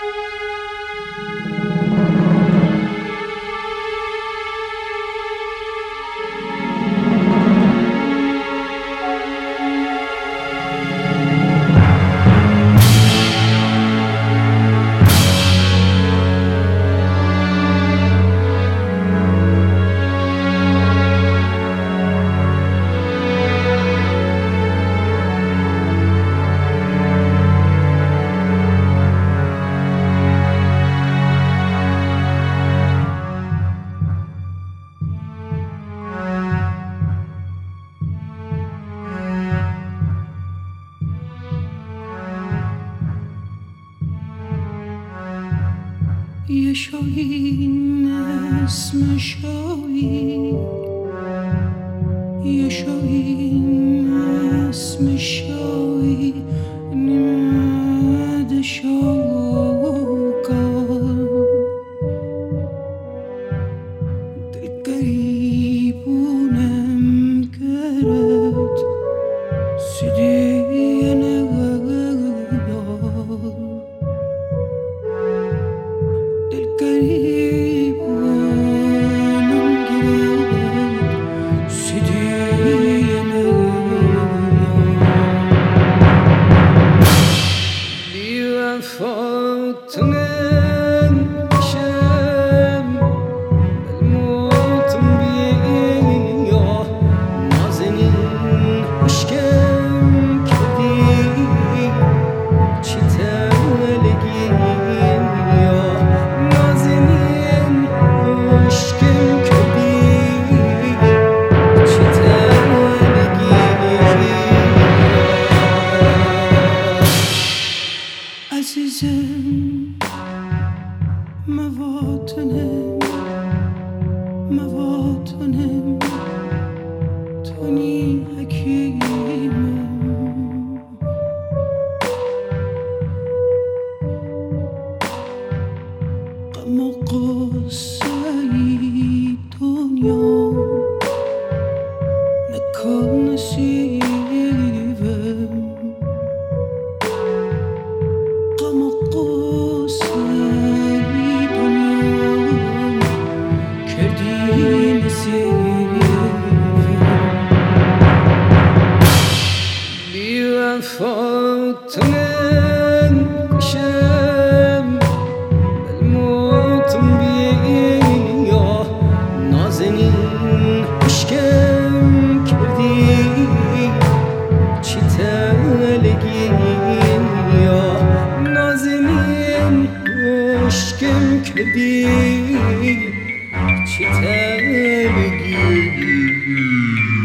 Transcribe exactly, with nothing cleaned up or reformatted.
یه شاهین اسم شاهی، یه شاهین اسم شاهی، نیمد شاقا دل قریبونم کرد سیدی نگاه عزیزم، مواطنم مواطنم تونی حکیمم، غم و غصه ای دنیا نکن نصیبم، غم و غصه ای دنیا کردی نصیبم، بی وفا تو نکشم بلموتم بیا، نازنین عشقم کردی چی تلگی یا، نازنین عشقم کردی چی تلگی.